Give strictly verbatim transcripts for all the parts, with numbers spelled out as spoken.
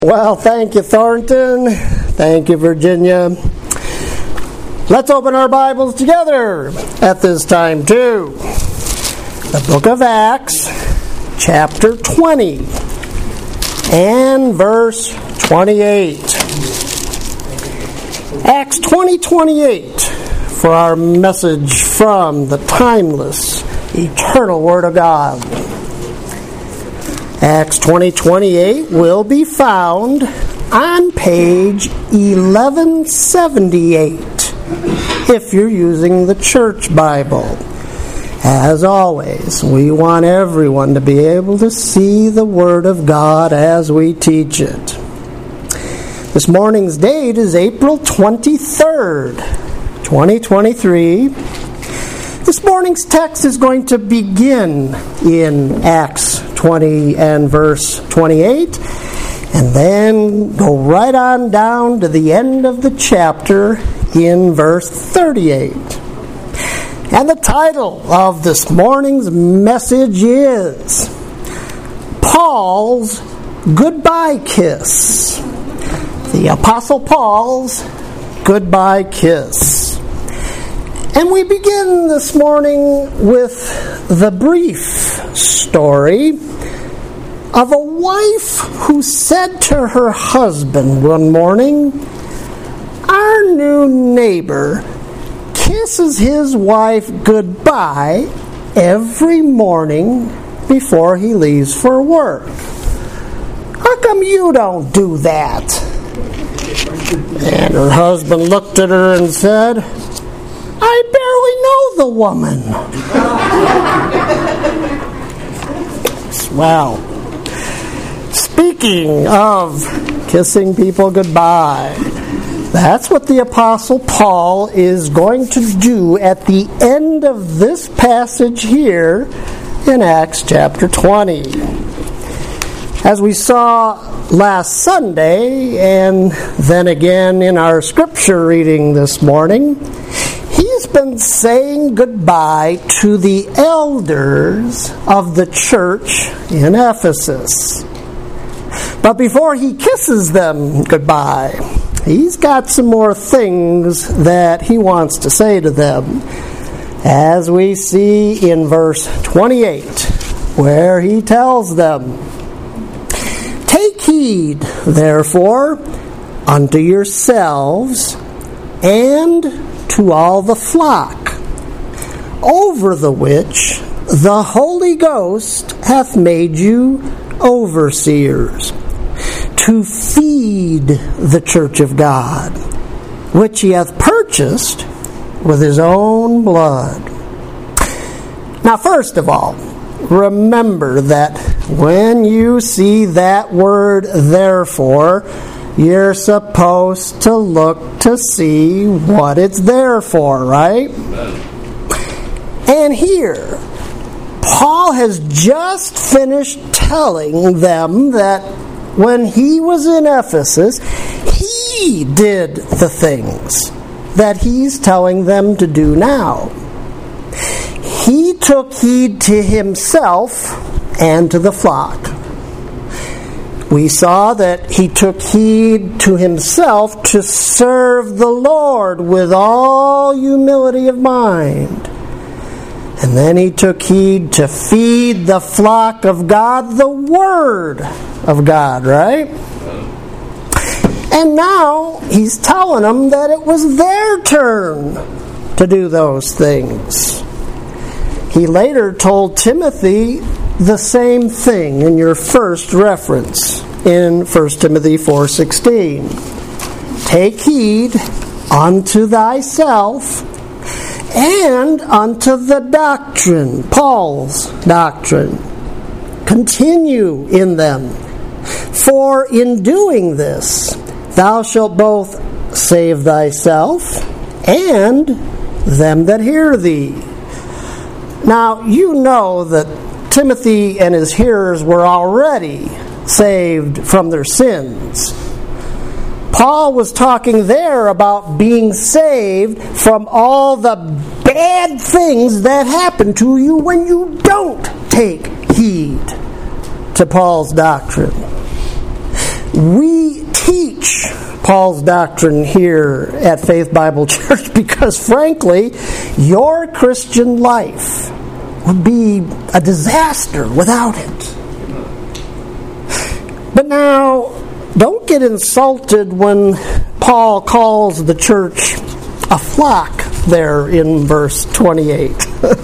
Well, thank you, Thornton. Thank you, Virginia. Let's open our Bibles together at this time, too. The book of Acts, chapter twenty, and verse twenty-eight. Acts twenty, twenty-eight, for our message from the timeless, eternal Word of God. Acts twenty, twenty-eight will be found on page eleven seventy-eight if you're using the Church Bible. As always, we want everyone to be able to see the Word of God as we teach it. This morning's date is April twenty-third, twenty twenty-three. This morning's text is going to begin in Acts twenty and verse twenty-eight, and then go right on down to the end of the chapter in verse thirty-eight. And the title of this morning's message is Paul's Goodbye Kiss. The Apostle Paul's Goodbye Kiss. And we begin this morning with the brief story of a wife who said to her husband one morning, "Our new neighbor kisses his wife goodbye every morning before he leaves for work. How come you don't do that?" And her husband looked at her and said, "I barely know the woman." Well, speaking of kissing people goodbye, that's what the Apostle Paul is going to do at the end of this passage here in Acts chapter twenty. As we saw last Sunday, and then again in our scripture reading this morning, he's been saying goodbye to the elders of the church in Ephesus. But before he kisses them goodbye, he's got some more things that he wants to say to them, as we see in verse twenty-eight, where he tells them, "Take heed, therefore, unto yourselves and to all the flock, over the which the Holy Ghost hath made you overseers, to feed the church of God, which he hath purchased with his own blood." Now, first of all, remember that when you see that word "therefore," you're supposed to look to see what it's there for, right? And here, Paul has just finished telling them that when he was in Ephesus, he did the things that he's telling them to do now. He took heed to himself and to the flock. We saw that he took heed to himself to serve the Lord with all humility of mind. And then he took heed to feed the flock of God, the Word of God, right? And now he's telling them that it was their turn to do those things. He later told Timothy the same thing in your first reference in First Timothy four sixteen. "Take heed unto thyself and unto the doctrine," Paul's doctrine. "Continue in them, for in doing this thou shalt both save thyself and them that hear thee." Now, you know that Timothy and his hearers were already saved from their sins. Paul was talking there about being saved from all the bad things that happen to you when you don't take heed to Paul's doctrine. We teach Paul's doctrine here at Faith Bible Church because, frankly, your Christian life would be a disaster without it. But now, don't get insulted when Paul calls the church a flock there in verse twenty-eight.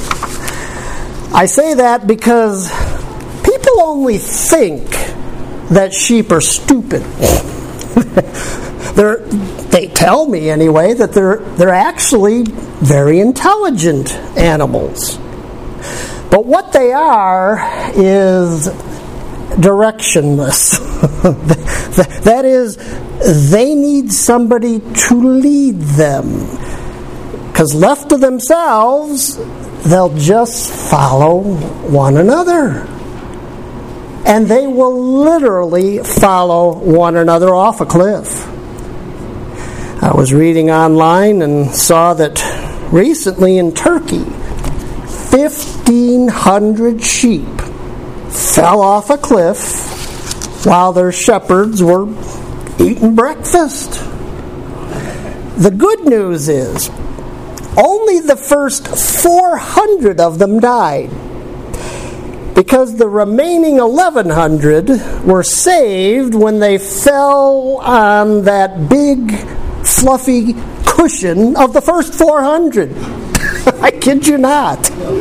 I say that because people only think that sheep are stupid. they're, they tell me anyway that they're they're actually very intelligent animals. But what they are is directionless. That is, they need somebody to lead them. Because left to themselves, they'll just follow one another. And they will literally follow one another off a cliff. I was reading online and saw that recently in Turkey, fifteen hundred sheep fell off a cliff while their shepherds were eating breakfast. The good news is, only the first four hundred of them died, because the remaining eleven hundred were saved when they fell on that big, fluffy cushion of the first four hundred. I kid you not.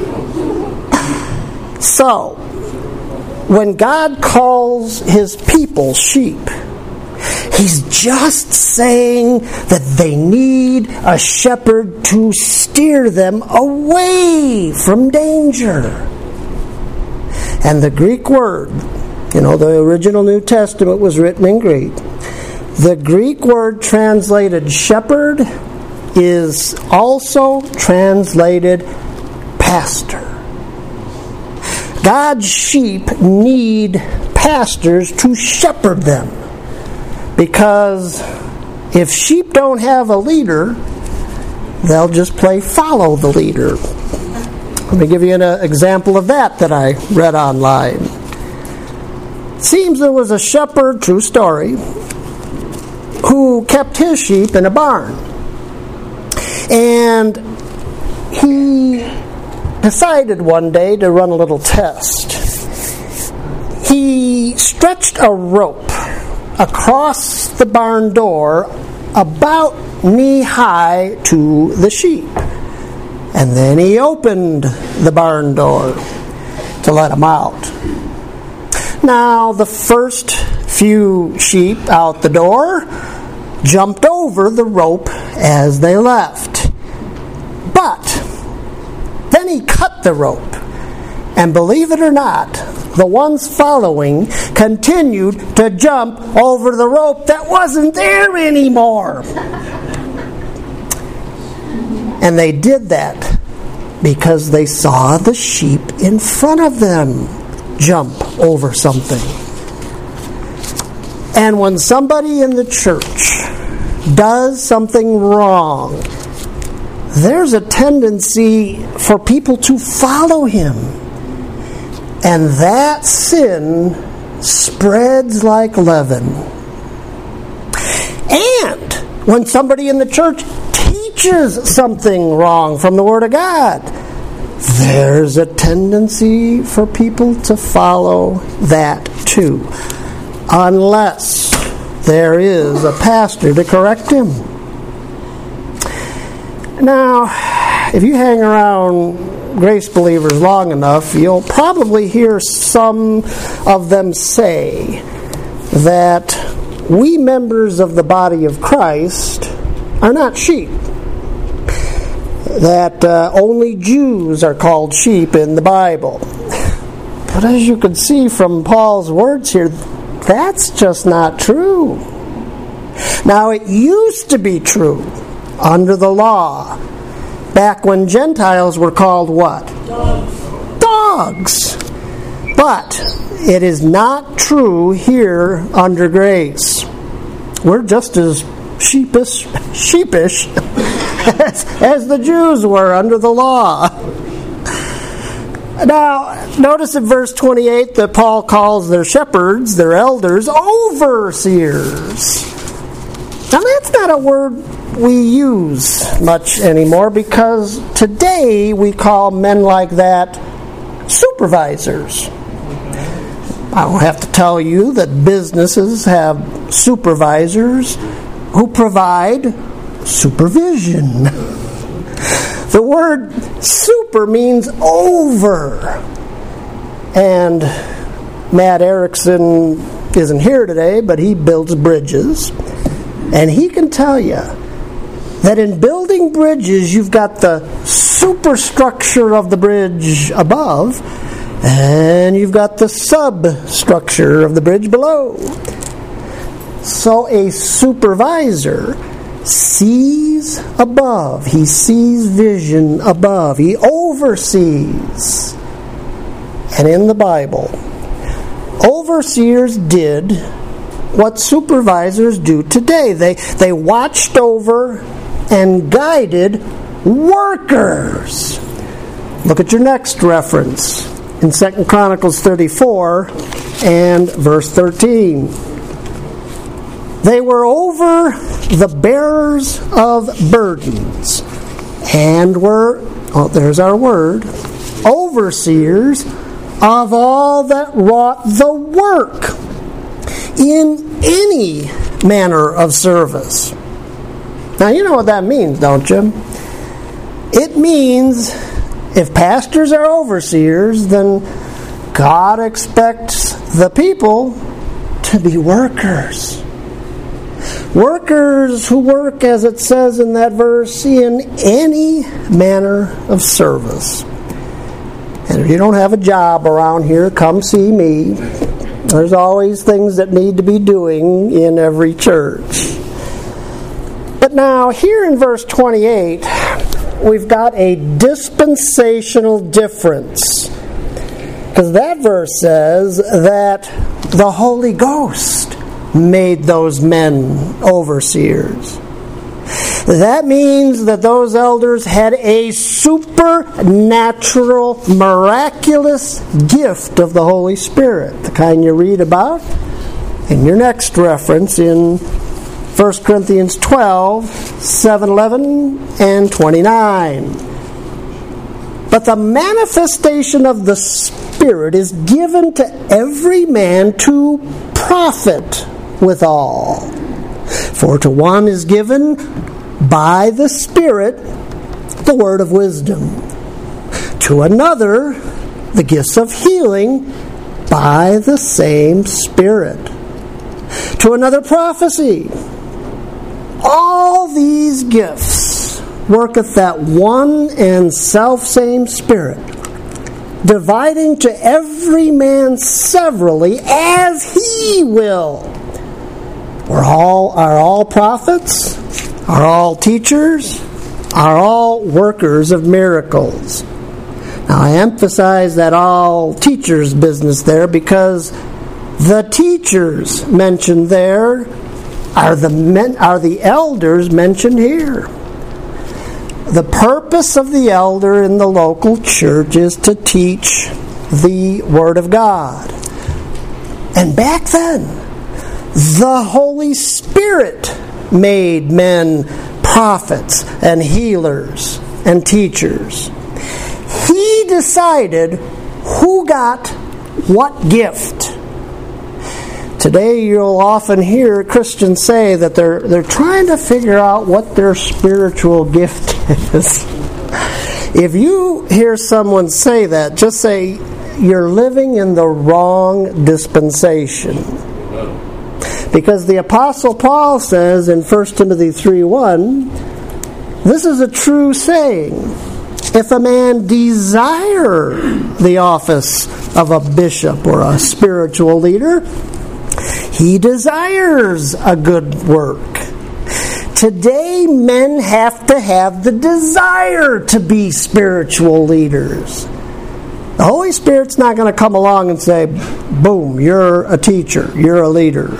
So, when God calls His people sheep, He's just saying that they need a shepherd to steer them away from danger. And the Greek word, you know, the original New Testament was written in Greek. The Greek word translated shepherd is also translated pastor. God's sheep need pastors to shepherd them. Because if sheep don't have a leader, they'll just play follow the leader. Let me give you an uh, example of that that I read online. It seems there was a shepherd, true story, who kept his sheep in a barn. And he decided one day to run a little test. He stretched a rope across the barn door about knee-high to the sheep. And then he opened the barn door to let them out. Now, the first few sheep out the door jumped over the rope as they left. But then he cut the rope. And believe it or not, the ones following continued to jump over the rope that wasn't there anymore. And they did that because they saw the sheep in front of them jump over something. And when somebody in the church does something wrong, there's a tendency for people to follow him. And that sin spreads like leaven. And when somebody in the church teaches something wrong from the Word of God, there's a tendency for people to follow that too, unless there is a pastor to correct him. Now, if you hang around grace believers long enough, you'll probably hear some of them say that we members of the body of Christ are not sheep. That uh, only Jews are called sheep in the Bible. But as you can see from Paul's words here, that's just not true. Now, it used to be true under the law, back when Gentiles were called what? Dogs. Dogs. But it is not true here under grace. We're just as sheepish, sheepish as, as the Jews were under the law. Now, notice in verse twenty-eight that Paul calls their shepherds, their elders, overseers. Now, that's not a word we use much anymore, because today we call men like that supervisors. I don't have to tell you that businesses have supervisors who provide supervision. The word super means over. And Matt Erickson isn't here today, but he builds bridges. And he can tell you that in building bridges, you've got the superstructure of the bridge above, and you've got the substructure of the bridge below. So a supervisor sees above. He sees vision above. He oversees. And in the Bible, overseers did what supervisors do today. They, they watched over and guided workers. Look at your next reference in Second Chronicles thirty-four and verse thirteen. They were over the bearers of burdens and were, oh, there's our word, overseers of all that wrought the work in any manner of service. Now, you know what that means, don't you? It means if pastors are overseers, then God expects the people to be workers. Workers who work, as it says in that verse, in any manner of service. And if you don't have a job around here, come see me. There's always things that need to be doing in every church. But now, here in verse twenty-eight, we've got a dispensational difference. Because that verse says that the Holy Ghost made those men overseers. That means that those elders had a supernatural, miraculous gift of the Holy Spirit, the kind you read about in your next reference in First Corinthians twelve, seven, eleven, and twenty-nine. But the manifestation of the Spirit is given to every man to profit withal. For to one is given by the Spirit the word of wisdom, to another the gifts of healing by the same Spirit, to another prophecy. All these gifts worketh that one and selfsame Spirit, dividing to every man severally as he will. We're all, are all prophets? Are all teachers? Are all workers of miracles? Now I emphasize that all teachers business there because the teachers mentioned there are the men, are the elders mentioned here. The purpose of the elder in the local church is to teach the Word of God. And back then, the Holy Spirit made men prophets and healers and teachers. He decided who got what gift. Today you'll often hear Christians say that they're they're trying to figure out what their spiritual gift is. If you hear someone say that, just say you're living in the wrong dispensation. Because the Apostle Paul says in First Timothy three one, this is a true saying. If a man desire the office of a bishop or a spiritual leader, he desires a good work. Today, men have to have the desire to be spiritual leaders. The Holy Spirit's not going to come along and say, boom, you're a teacher, you're a leader.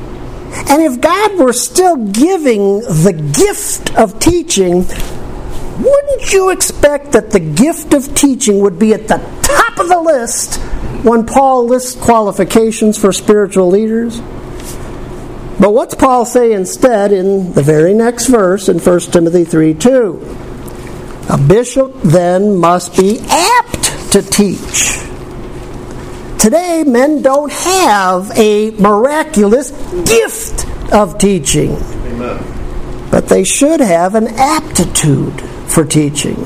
And if God were still giving the gift of teaching, wouldn't you expect that the gift of teaching would be at the top of the list when Paul lists qualifications for spiritual leaders? But what's Paul say instead in the very next verse in First Timothy three two? A bishop then must be apt to teach. Today, men don't have a miraculous gift of teaching. Amen. But they should have an aptitude for teaching.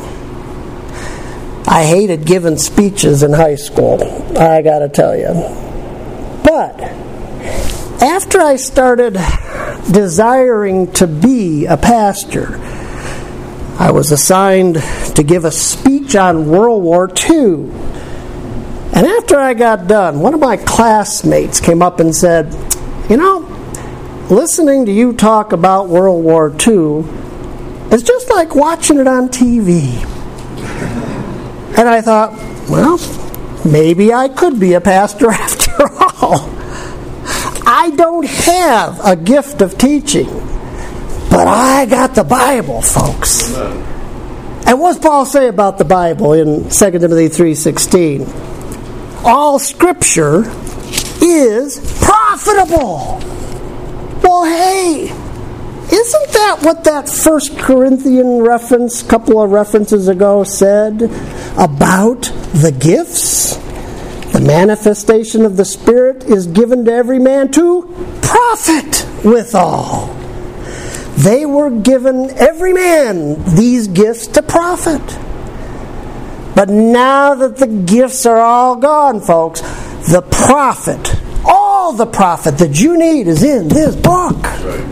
I hated giving speeches in high school, I gotta tell you. But after I started desiring to be a pastor, I was assigned to give a speech on World War Two. And after I got done, one of my classmates came up and said, you know, listening to you talk about World War Two is just like watching it on T V. And I thought, well, maybe I could be a pastor after all. I don't have a gift of teaching, but I got the Bible, folks. And what's Paul say about the Bible in Second Timothy three sixteen? All Scripture is profitable. Well, hey, isn't that what that First Corinthians reference, couple of references ago, said about the gifts? The manifestation of the Spirit is given to every man to profit withal. They were given, every man, these gifts to profit. But now that the gifts are all gone, folks, the profit, all the profit that you need is in this book. Right.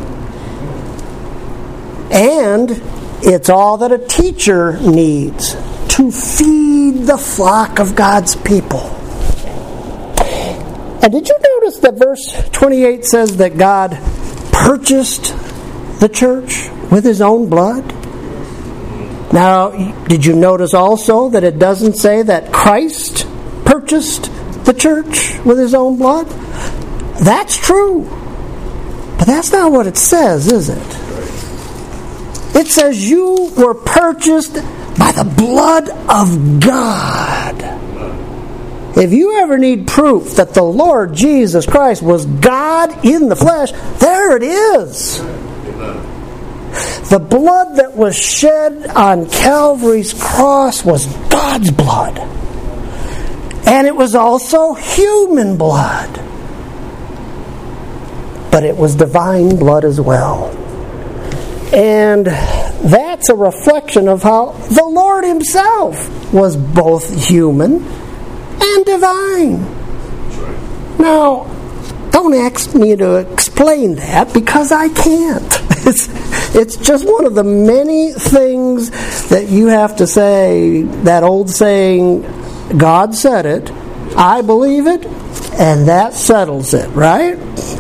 And it's all that a teacher needs to feed the flock of God's people. And did you notice that verse twenty-eight says that God purchased the church with His own blood? Now, did you notice also that it doesn't say that Christ purchased the church with His own blood? That's true. But that's not what it says, is it? It says you were purchased by the blood of God. If you ever need proof that the Lord Jesus Christ was God in the flesh, there it is. The blood that was shed on Calvary's cross was God's blood. And it was also human blood. But it was divine blood as well. And that's a reflection of how the Lord Himself was both human and divine. Now, don't ask me to explain that because I can't. It's, it's just one of the many things that you have to say, that old saying, God said it, I believe it, and that settles it, right?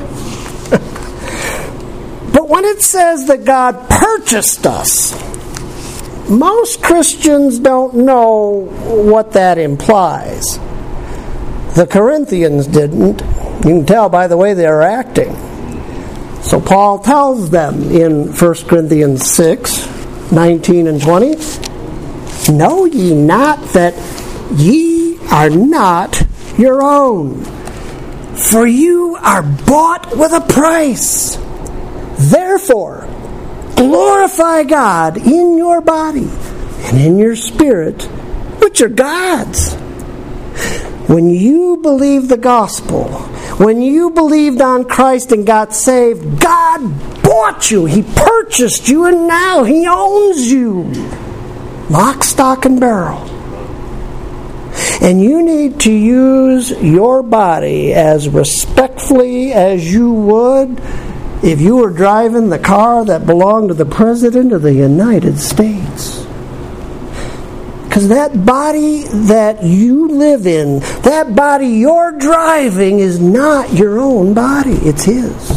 But when it says that God purchased us, most Christians don't know what that implies. The Corinthians didn't. You can tell by the way they are acting. So Paul tells them in First Corinthians six, nineteen and twenty, know ye not that ye are not your own, for you are bought with a price. Therefore, glorify God in your body and in your spirit, which are God's. When you believe the gospel, when you believed on Christ and got saved, God bought you. He purchased you, and now He owns you. Lock, stock, and barrel. And you need to use your body as respectfully as you would if you were driving the car that belonged to the President of the United States. Because that body that you live in, that body you're driving, is not your own body. It's His.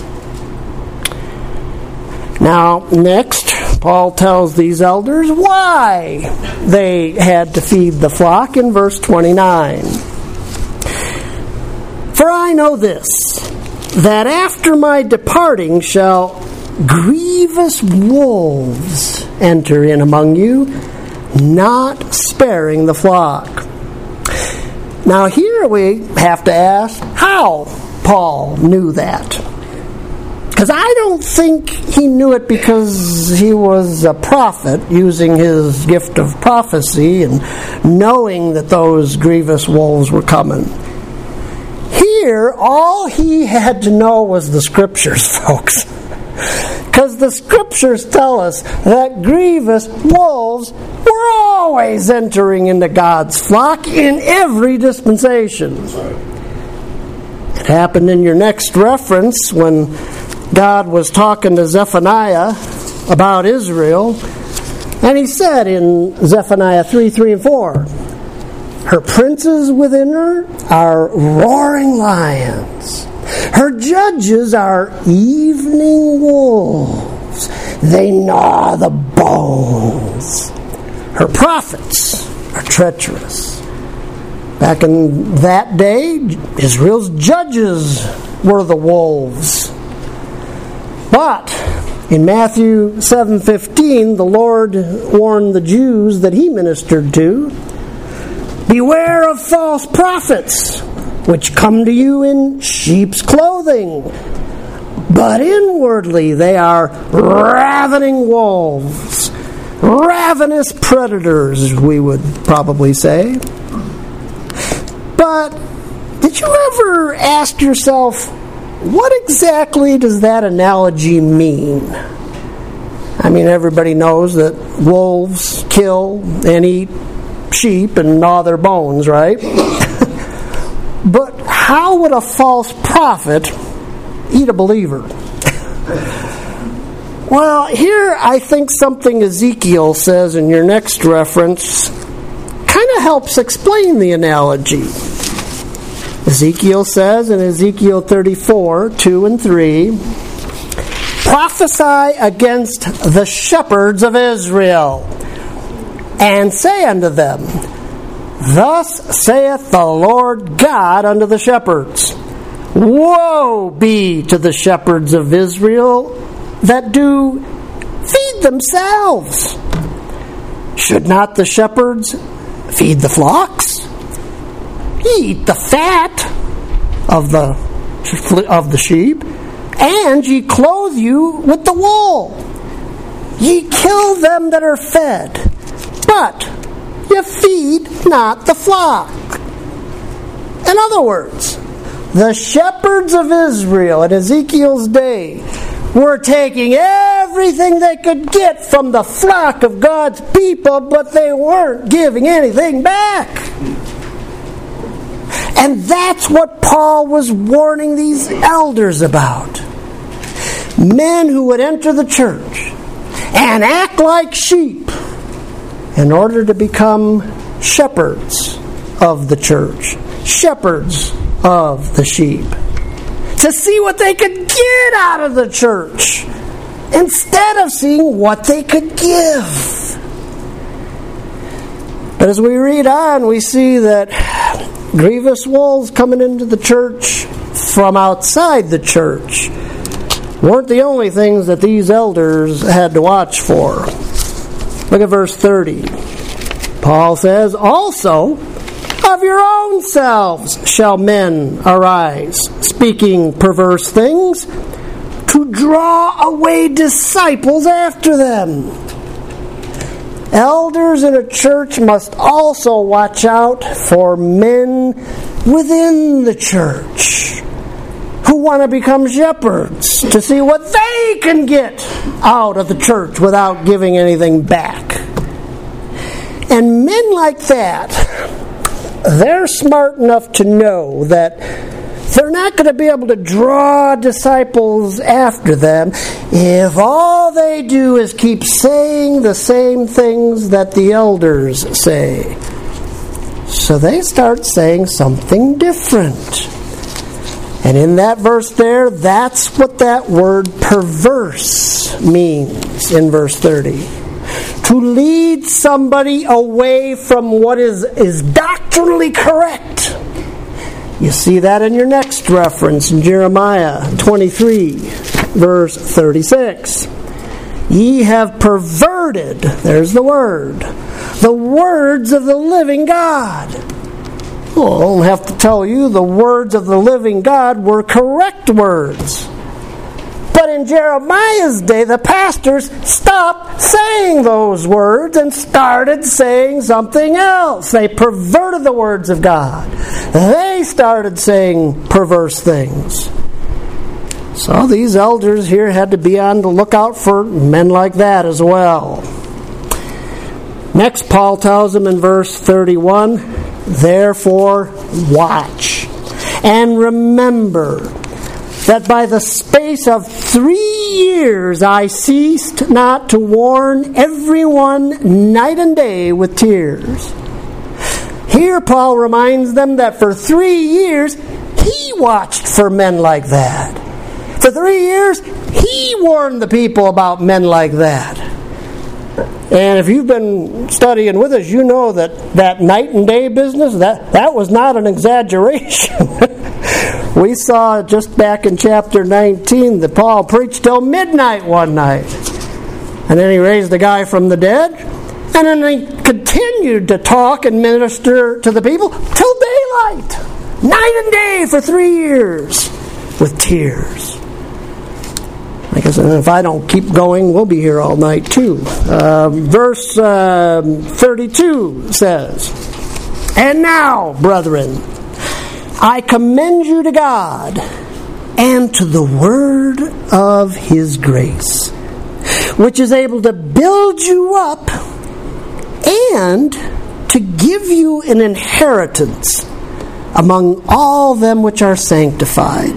Now, next, Paul tells these elders why they had to feed the flock in verse twenty-nine. For I know this, that after my departing shall grievous wolves enter in among you, not sparing the flock. Now here we have to ask how Paul knew that. Because I don't think he knew it because he was a prophet using his gift of prophecy and knowing that those grievous wolves were coming. Here, all he had to know was the Scriptures, folks. Because the Scriptures tell us that grievous wolves were always entering into God's flock in every dispensation. It happened in your next reference when God was talking to Zephaniah about Israel, and he said in Zephaniah three, three and four, her princes within her are roaring lions. Her judges are evening wolves. They gnaw the bones. Her prophets are treacherous. Back in that day, Israel's judges were the wolves. But in Matthew seven fifteen, the Lord warned the Jews that he ministered to, beware of false prophets, which come to you in sheep's clothing, but inwardly they are ravening wolves, ravenous predators, we would probably say. But did you ever ask yourself, what exactly does that analogy mean? I mean, everybody knows that wolves kill and eat sheep and gnaw their bones, right? But how would a false prophet eat a believer? Well, here I think something Ezekiel says in your next reference kind of helps explain the analogy. Ezekiel says in Ezekiel thirty-four, two and three, prophesy against the shepherds of Israel, and say unto them, thus saith the Lord God unto the shepherds, woe be to the shepherds of Israel that do feed themselves. Should not the shepherds feed the flocks? Ye eat the fat of the of the sheep, and ye clothe you with the wool. Ye kill them that are fed, but ye feed not the flock. In other words, the shepherds of Israel in Ezekiel's day were taking everything they could get from the flock of God's people, but they weren't giving anything back. And that's what Paul was warning these elders about. Men who would enter the church and act like sheep in order to become shepherds of the church, shepherds of the sheep, to see what they could get out of the church instead of seeing what they could give. But as we read on, we see that grievous wolves coming into the church from outside the church weren't the only things that these elders had to watch for. Look at verse thirty. Paul says, also of your own selves shall men arise, speaking perverse things, to draw away disciples after them. Elders in a church must also watch out for men within the church who want to become shepherds to see what they can get out of the church without giving anything back. And men like that, they're smart enough to know that they're not going to be able to draw disciples after them if all they do is keep saying the same things that the elders say. So they start saying something different. And in that verse there, that's what that word perverse means in verse thirty. To lead somebody away from what is, is doctrinally correct. You see that in your next reference in Jeremiah twenty-three, verse thirty-six. Ye have perverted, there's the word, the words of the living God. Well, I don't have to tell you, the words of the living God were correct words. But in Jeremiah's day, the pastors stopped saying those words and started saying something else. They perverted the words of God. They started saying perverse things. So these elders here had to be on the lookout for men like that as well. Next, Paul tells them in verse thirty-one, therefore watch and remember that by the space of three years I ceased not to warn everyone night and day with tears. Here Paul reminds them that for three years he watched for men like that. For three years he warned the people about men like that. And if you've been studying with us, you know that that night and day business, that, that was not an exaggeration. We saw just back in chapter nineteen that Paul preached till midnight one night. And then he raised the guy from the dead. And then he continued to talk and minister to the people till daylight. Night and day for three years with tears. I guess if I don't keep going, we'll be here all night too. Uh, verse uh, thirty-two says, and now, brethren, I commend you to God and to the word of His grace, which is able to build you up and to give you an inheritance among all them which are sanctified.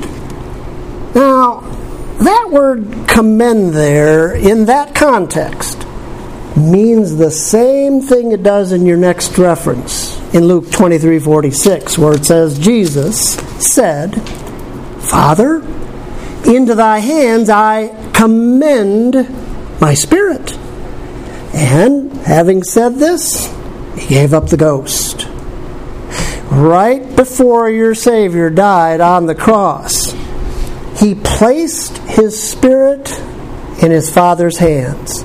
Now, that word commend there, in that context, means the same thing it does in your next reference, in Luke twenty-three forty-six, where it says, Jesus said, Father, into thy hands I commend my spirit. And having said this, he gave up the ghost. Right before your Savior died on the cross, he placed his spirit in his Father's hands.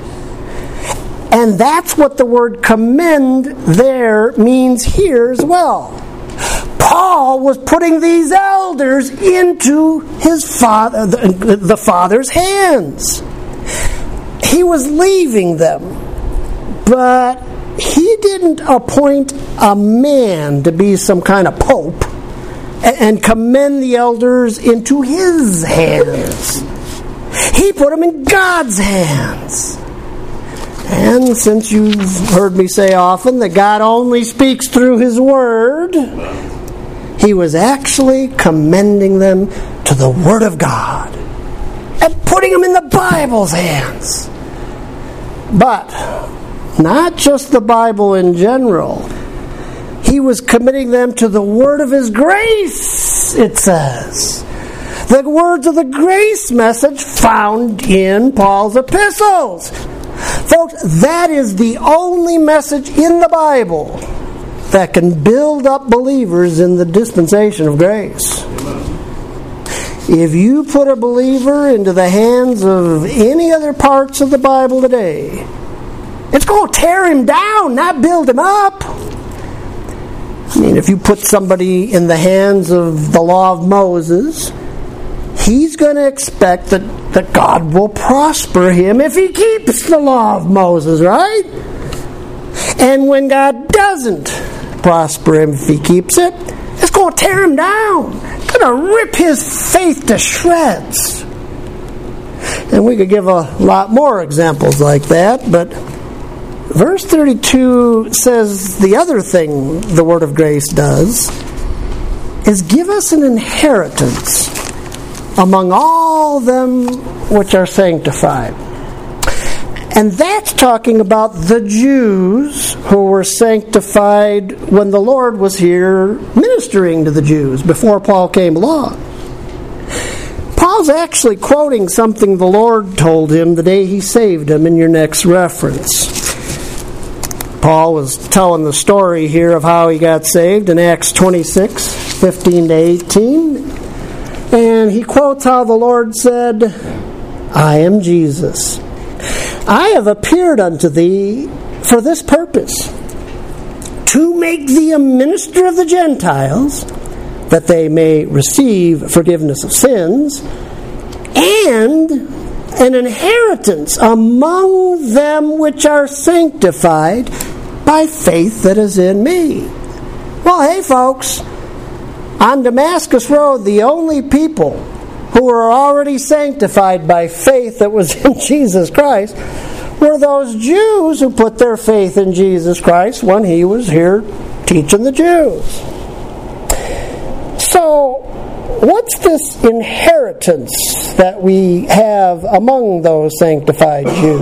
And that's what the word commend there means here as well. Paul was putting these elders into his father, the, the Father's hands. He was leaving them, but he didn't appoint a man to be some kind of pope and commend the elders into his hands. He put them in God's hands. And since you've heard me say often that God only speaks through His Word, he was actually commending them to the Word of God and putting them in the Bible's hands. But not just the Bible in general. He was committing them to the word of His grace, it says. The words of the grace message found in Paul's epistles. Folks, that is the only message in the Bible that can build up believers in the dispensation of grace. If you put a believer into the hands of any other parts of the Bible today, it's going to tear him down, not build him up. I mean, if you put somebody in the hands of the law of Moses, he's going to expect that, that God will prosper him if he keeps the law of Moses, right? And when God doesn't prosper him if he keeps it, it's going to tear him down. It's going to rip his faith to shreds. And we could give a lot more examples like that, but verse thirty-two says the other thing the word of grace does is give us an inheritance among all them which are sanctified. And that's talking about the Jews who were sanctified when the Lord was here ministering to the Jews before Paul came along. Paul's actually quoting something the Lord told him the day he saved him in your next reference. Paul was telling the story here of how he got saved in Acts twenty-six, fifteen to eighteen. And he quotes how the Lord said, I am Jesus, I have appeared unto thee for this purpose, to make thee a minister of the Gentiles, that they may receive forgiveness of sins, and an inheritance among them which are sanctified by faith that is in me. Well, hey folks, on Damascus Road, the only people who were already sanctified by faith that was in Jesus Christ were those Jews who put their faith in Jesus Christ when he was here teaching the Jews. So, what's this inheritance that we have among those sanctified Jews?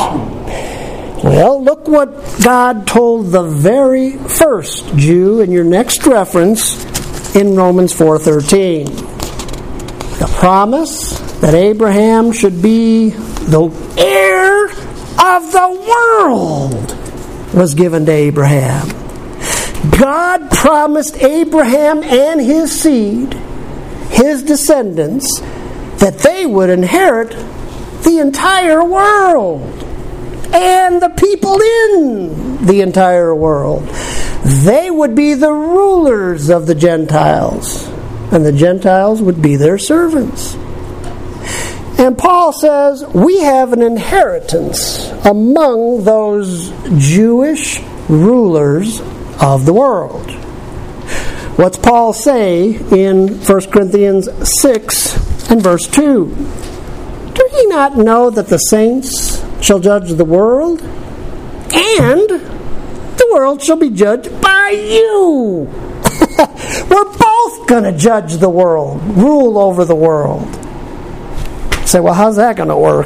Well, look what God told the very first Jew in your next reference in Romans four thirteen. The promise that Abraham should be the heir of the world was given to Abraham. God promised Abraham and his seed, his descendants, that they would inherit the entire world and the people in the entire world. They would be the rulers of the Gentiles, and the Gentiles would be their servants. And Paul says, we have an inheritance among those Jewish rulers of the world. What's Paul say in First Corinthians six and verse two? Do ye not know that the saints shall judge the world, and the world shall be judged by you? We're both going to judge the world, rule over the world. Say, well, how's that going to work?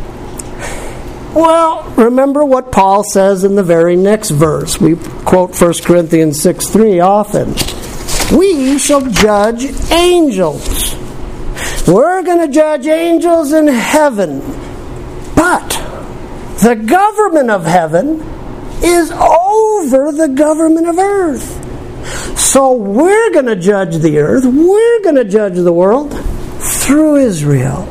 Well, remember what Paul says in the very next verse. We quote First Corinthians six three often. We shall judge angels. We're going to judge angels in heaven. But the government of heaven is over the government of earth. So we're going to judge the earth, we're going to judge the world through Israel.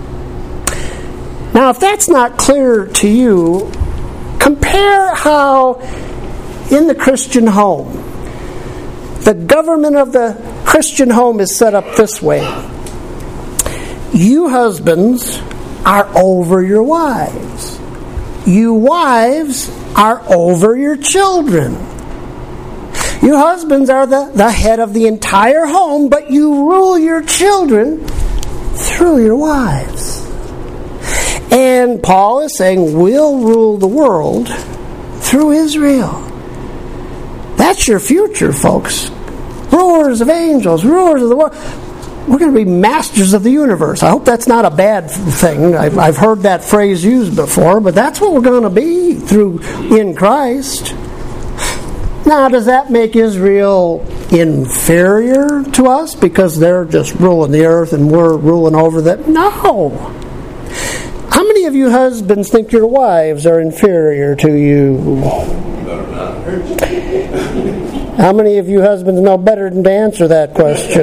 Now, if that's not clear to you, compare how in the Christian home, the government of the Christian home is set up this way. You husbands are over your wives. You wives are over your children. You husbands are the, the head of the entire home, but you rule your children through your wives. And Paul is saying, we'll rule the world through Israel. That's your future, folks. Rulers of angels, rulers of the world. We're going to be masters of the universe. I hope that's not a bad thing. I've, I've heard that phrase used before, but that's what we're going to be through in Christ. Now, does that make Israel inferior to us because they're just ruling the earth and we're ruling over them? No. How many of you husbands think your wives are inferior to you? How many of you husbands know better than to answer that question?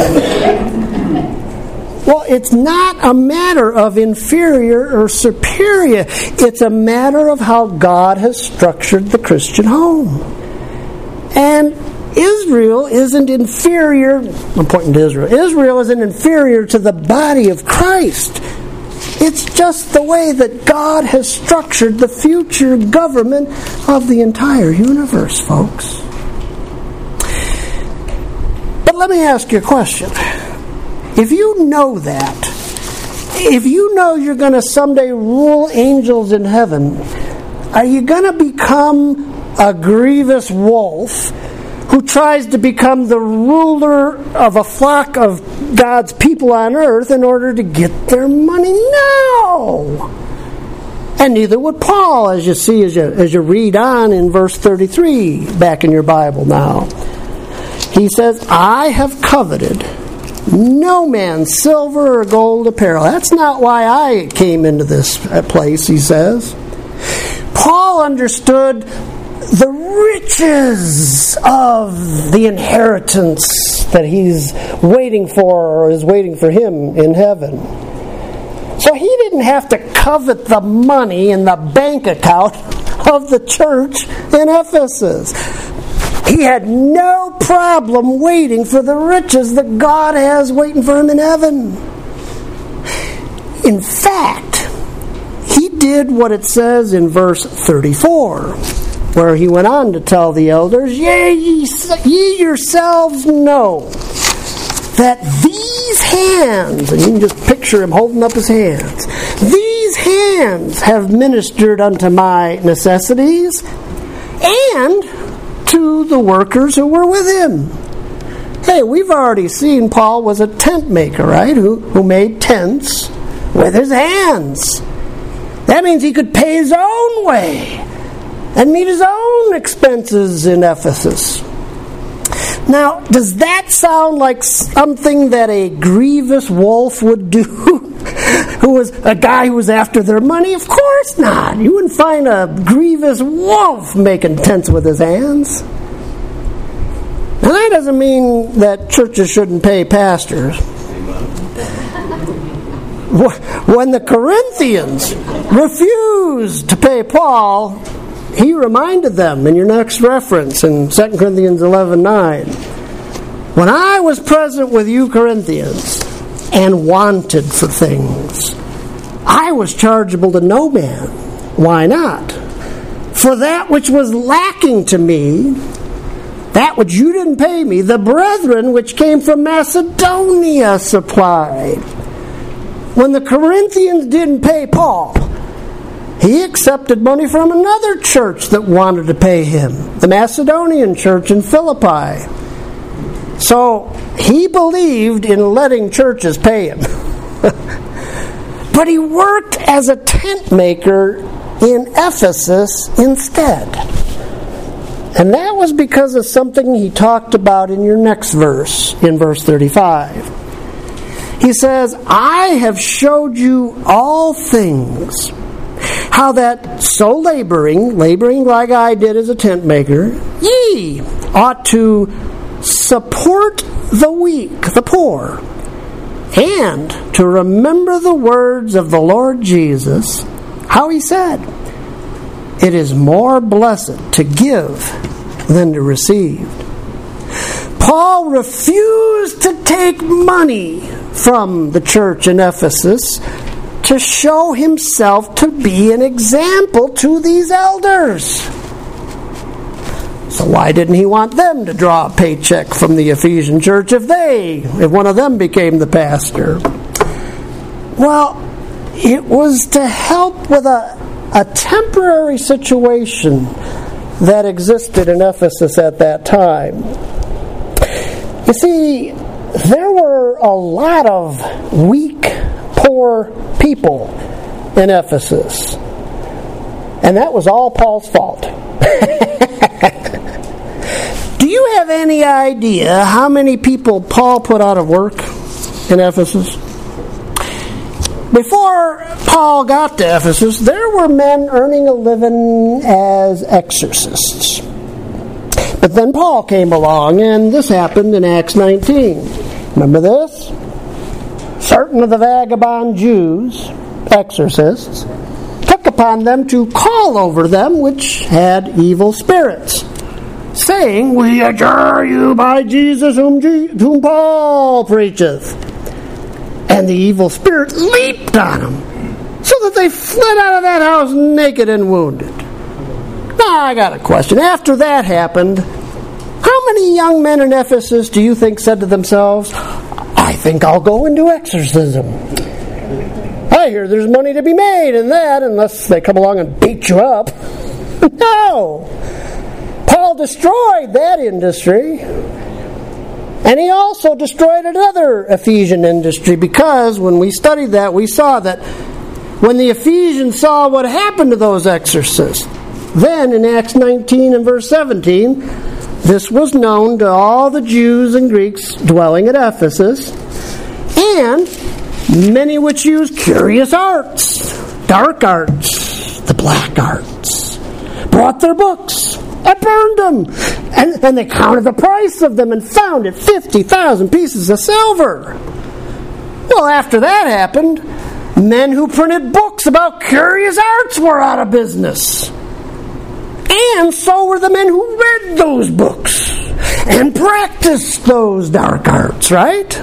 Well, it's not a matter of inferior or superior. It's a matter of how God has structured the Christian home. And Israel isn't inferior. I'm pointing to Israel. Israel isn't inferior to the body of Christ. It's just the way that God has structured the future government of the entire universe, folks. But let me ask you a question. If you know that, if you know you're going to someday rule angels in heaven, are you going to become a grievous wolf who tries to become the ruler of a flock of God's people on earth in order to get their money? No! And neither would Paul, as you see, as you, as you read on in verse thirty-three, back in your Bible now. He says, I have coveted no man's silver or gold apparel. That's not why I came into this place, he says. Paul understood the riches of the inheritance that he's waiting for or is waiting for him in heaven. So he didn't have to covet the money in the bank account of the church in Ephesus. He had no problem waiting for the riches that God has waiting for him in heaven. In fact, he did what it says in verse thirty-four, where he went on to tell the elders, Yea, ye, ye yourselves know that these hands, and you can just picture him holding up his hands, these hands have ministered unto my necessities and to the workers who were with him. Hey, we've already seen Paul was a tent maker, right? Who, who made tents with his hands. That means he could pay his own way and meet his own expenses in Ephesus. Now, does that sound like something that a grievous wolf would do? Who was a guy who was after their money? Of course not. You wouldn't find a grievous wolf making tents with his hands. Now, that doesn't mean that churches shouldn't pay pastors. When the Corinthians refused to pay Paul, he reminded them in your next reference in Second Corinthians eleven nine, when I was present with you Corinthians and wanted for things, I was chargeable to no man. Why not? For that which was lacking to me, that which you didn't pay me, the brethren which came from Macedonia supplied. When the Corinthians didn't pay Paul, he accepted money from another church that wanted to pay him, the Macedonian church in Philippi. So he believed in letting churches pay him. But he worked as a tent maker in Ephesus instead. And that was because of something he talked about in your next verse, in verse thirty-five. He says, I have showed you all things, how that so laboring, laboring like I did as a tent maker, ye ought to support the weak, the poor, and to remember the words of the Lord Jesus, how he said, it is more blessed to give than to receive. Paul refused to take money from the church in Ephesus to show himself to be an example to these elders. So why didn't he want them to draw a paycheck from the Ephesian church if they, if one of them became the pastor? Well, it was to help with a, a temporary situation that existed in Ephesus at that time. You see, there were a lot of weak, poor people in Ephesus. And that was all Paul's fault. Do you have any idea how many people Paul put out of work in Ephesus? Before Paul got to Ephesus, there were men earning a living as exorcists. But then Paul came along, and this happened in Acts nineteen. Remember this? Certain of the vagabond Jews, exorcists, took upon them to call over them which had evil spirits, saying, we adjure you by Jesus whom, Je- whom Paul preacheth. And the evil spirit leaped on them, so that they fled out of that house naked and wounded. Now, I got a question. After that happened, how many young men in Ephesus do you think said to themselves, I think I'll go into exorcism? I hear there's money to be made in that, unless they come along and beat you up. No! Paul destroyed that industry. And he also destroyed another Ephesian industry, because when we studied that, we saw that when the Ephesians saw what happened to those exorcists, then in Acts nineteen and verse seventeen, this was known to all the Jews and Greeks dwelling at Ephesus, and many which used curious arts, dark arts, the black arts, brought their books and burned them. And, and they counted the price of them and found it fifty thousand pieces of silver. Well, after that happened, Men who printed books about curious arts were out of business. And so were the men who read those books and practiced those dark arts, right?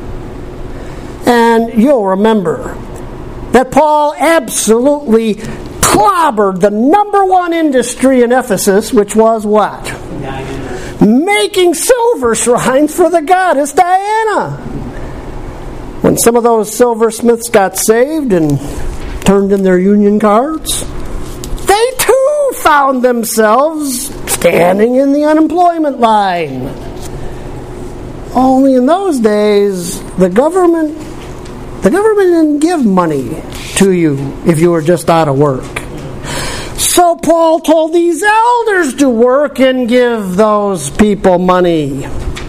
And you'll remember that Paul absolutely clobbered the number one industry in Ephesus, which was what? Making silver shrines for the goddess Diana. When some of those silversmiths got saved and turned in their union cards, they too found themselves standing in the unemployment line. Only in those days, the government, the government didn't give money to you if you were just out of work. So Paul told these elders to work and give those people money.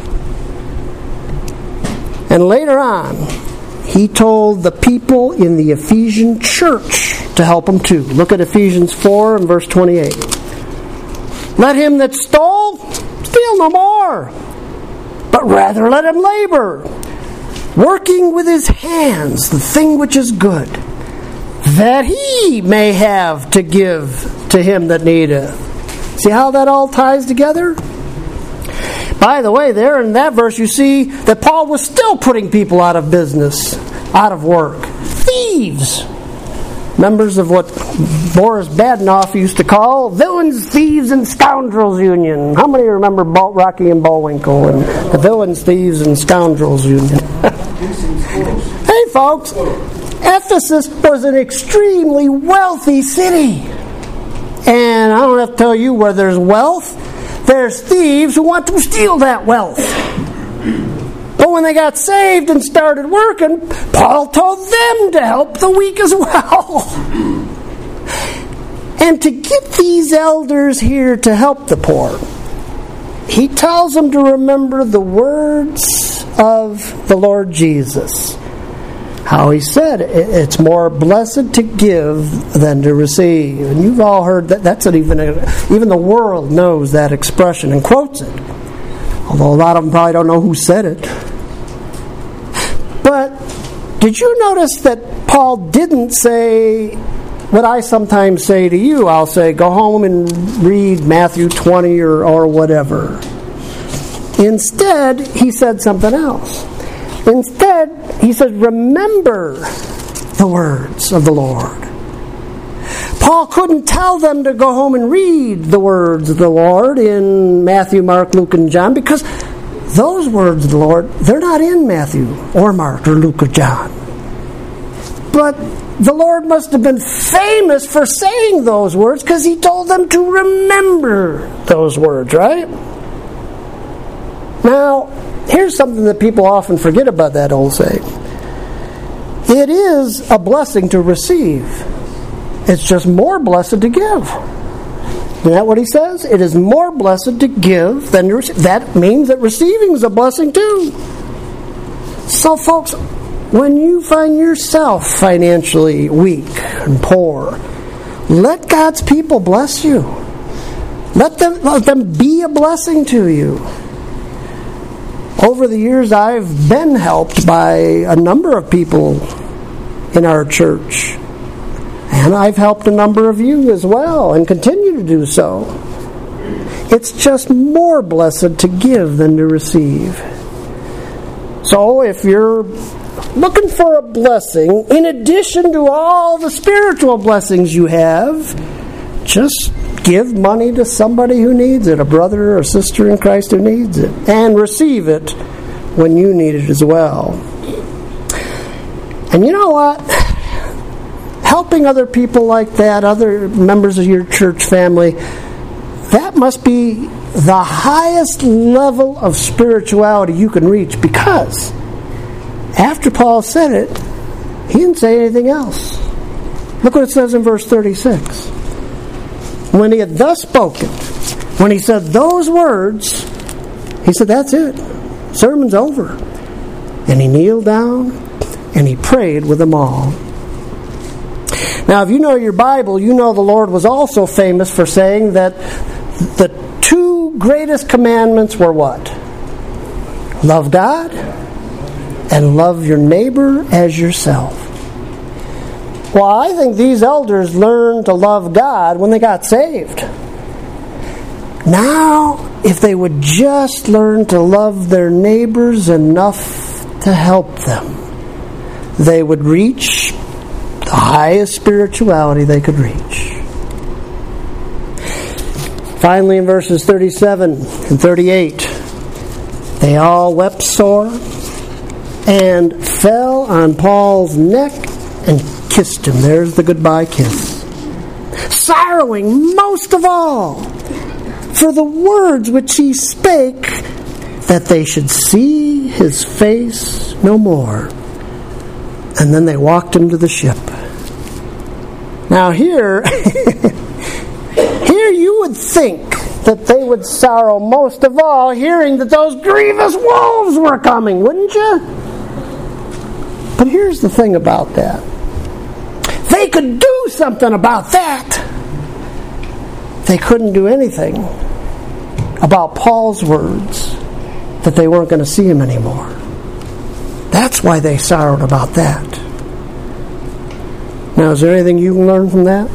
And later on, he told the people in the Ephesian church to help them too. Look at Ephesians four and verse twenty-eight. Let him that stole steal no more, but rather let him labor, working with his hands the thing which is good, that he may have to give to him that needeth. See how that all ties together? By the way, there in that verse you see that Paul was still putting people out of business, out of work. Thieves. Members of what Boris Badenoff used to call Villains, Thieves, and Scoundrels Union. How many remember Rocky and Bullwinkle and the Villains, Thieves, and Scoundrels Union? Hey folks, Ephesus was an extremely wealthy city. And I don't have to tell you where there's wealth, there's thieves who want to steal that wealth. But when they got saved and started working, Paul told them to help the weak as well. And to get these elders here to help the poor, he tells them to remember the words of the Lord Jesus. How he said, it's more blessed to give than to receive. And you've all heard that. That's even, a, even the world knows that expression and quotes it. Although a lot of them probably don't know who said it. But did you notice that Paul didn't say what I sometimes say to you? I'll say, go home and read Matthew twenty or, or whatever. Instead, he said something else. Instead, he said, remember the words of the Lord. Paul couldn't tell them to go home and read the words of the Lord in Matthew, Mark, Luke, and John, because those words of the Lord, they're not in Matthew or Mark or Luke or John. But the Lord must have been famous for saying those words because he told them to remember those words, right? Now, here's something that people often forget about that old saying. It is a blessing to receive. It's just more blessed to give. Isn't that what he says? It is more blessed to give than to receive. That means that receiving is a blessing too. So folks, when you find yourself financially weak and poor, let God's people bless you. Let them, let them be a blessing to you. Over the years, I've been helped by a number of people in our church. And I've helped a number of you as well, and continue to do so. It's just more blessed to give than to receive. So if you're looking for a blessing, in addition to all the spiritual blessings you have, just give money to somebody who needs it, a brother or sister in Christ who needs it, and receive it when you need it as well. And you know what? Helping other people like that, other members of your church family, that must be the highest level of spirituality you can reach, because after Paul said it, he didn't say anything else. Look what it says in verse thirty-six. When he had thus spoken, when he said those words, he said, that's it. Sermon's over. And he kneeled down and he prayed with them all. Now, if you know your Bible, you know the Lord was also famous for saying that the two greatest commandments were what? Love God and love your neighbor as yourself. Well, I think these elders learned to love God when they got saved. Now, if they would just learn to love their neighbors enough to help them, they would reach the highest spirituality they could reach. Finally, in verses thirty-seven and thirty-eight, they all wept sore and fell on Paul's neck and kissed him. There's the goodbye kiss. Sorrowing most of all for the words which he spake, that they should see his face no more. And then they walked him to the ship. Now here, here you would think that they would sorrow most of all hearing that those grievous wolves were coming, wouldn't you? But here's the thing about that. They could do something about that. They couldn't do anything about Paul's words that they weren't going to see him anymore. That's why they sorrowed about that. Now, is there anything you can learn from that?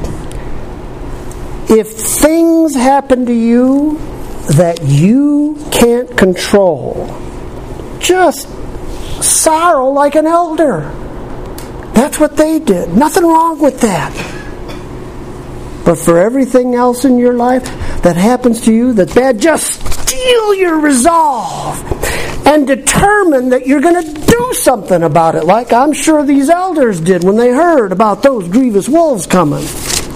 If things happen to you that you can't control, just sorrow like an elder. That's what they did. Nothing wrong with that. But for everything else in your life that happens to you that's bad, just steel your resolve and determine that you're going to do something about it, like I'm sure these elders did when they heard about those grievous wolves coming.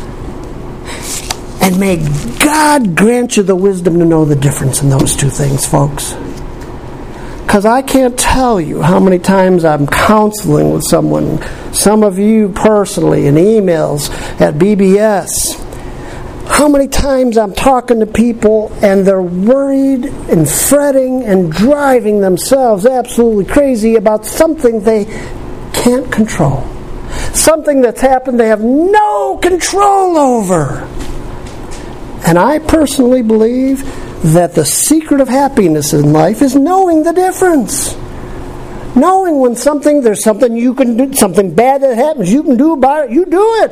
And may God grant you the wisdom to know the difference in those two things, folks. Because I can't tell you how many times I'm counseling with someone, some of you personally, in emails at B B S. How many times I'm talking to people and they're worried and fretting and driving themselves absolutely crazy about something they can't control. Something that's happened they have no control over. And I personally believe that the secret of happiness in life is knowing the difference. Knowing when something, there's something you can do, something bad that happens, you can do about it, you do it.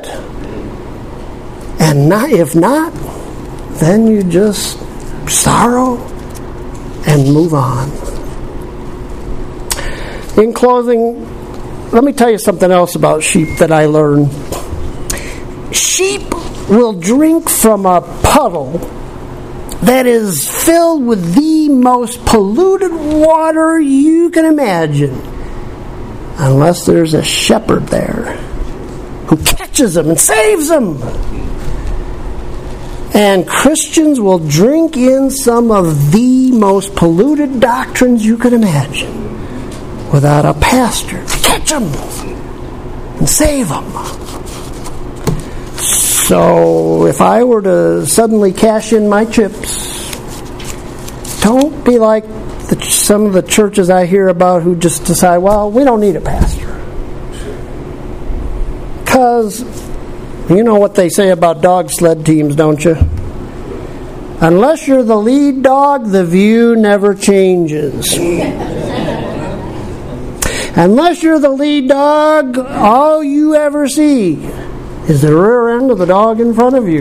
And not, if not, then you just sorrow and move on. In closing, let me tell you something else about sheep that I learned. Sheep will drink from a puddle that is filled with the most polluted water you can imagine, unless there's a shepherd there who catches them and saves them. And Christians will drink in some of the most polluted doctrines you could imagine without a pastor to catch them and save them. So if I were to suddenly cash in my chips, don't be like the, some of the churches I hear about who just decide, well, we don't need a pastor. Because you know what they say about dog sled teams, don't you? Unless you're the lead dog, the view never changes. Unless you're the lead dog, all you ever see is the rear end of the dog in front of you.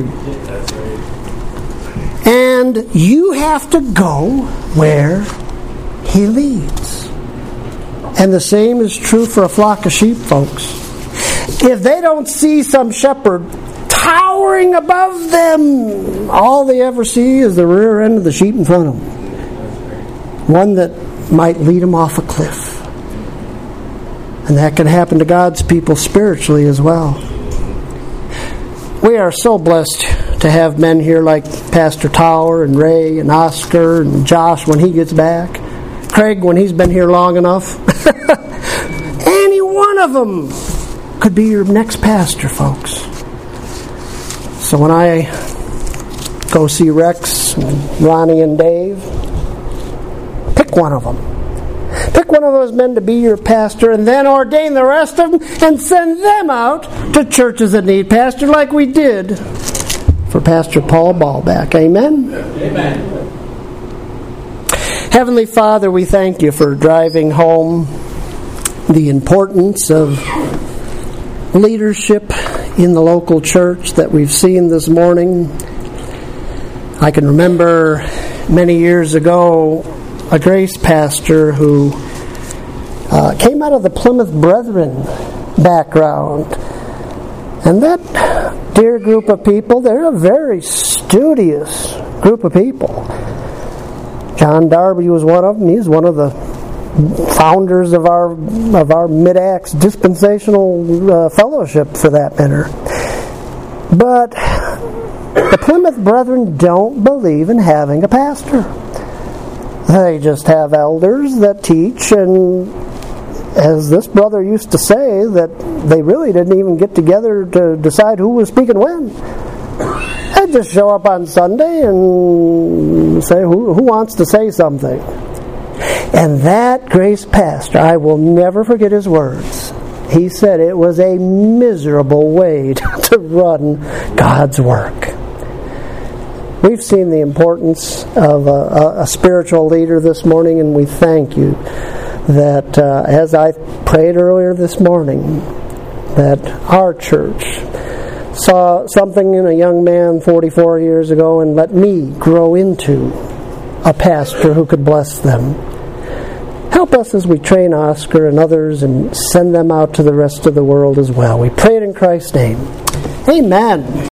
And you have to go where he leads. And the same is true for a flock of sheep, folks. If they don't see some shepherd towering above them, all they ever see is the rear end of the sheep in front of them. One that might lead them off a cliff. And that can happen to God's people spiritually as well. We are so blessed to have men here like Pastor Tower and Ray and Oscar and Josh when he gets back. Craig when he's been here long enough. Any one of them could be your next pastor, folks. So when I go see Rex and Ronnie and Dave, pick one of them. Pick one of those men to be your pastor and then ordain the rest of them and send them out to churches that need pastor like we did for Pastor Paul Ballback. Amen? Amen. Heavenly Father, we thank you for driving home the importance of leadership in the local church that we've seen this morning. I can remember many years ago a Grace pastor who uh, came out of the Plymouth Brethren background. And that dear group of people, they're a very studious group of people. John Darby was one of them. He's one of the founders of our of our Mid-Acts dispensational uh, fellowship, for that matter. But the Plymouth Brethren don't believe in having a pastor. They just have elders that teach, and as this brother used to say, that they really didn't even get together to decide who was speaking when. They'd just show up on Sunday and say, who, who wants to say something? And that Grace pastor, I will never forget his words. He said it was a miserable way to run God's work. We've seen the importance of a, a spiritual leader this morning, and we thank you that, uh, as I prayed earlier this morning, that our church saw something in a young man forty-four years ago and let me grow into a pastor who could bless them. Help us as we train Oscar and others and send them out to the rest of the world as well. We pray it in Christ's name. Amen.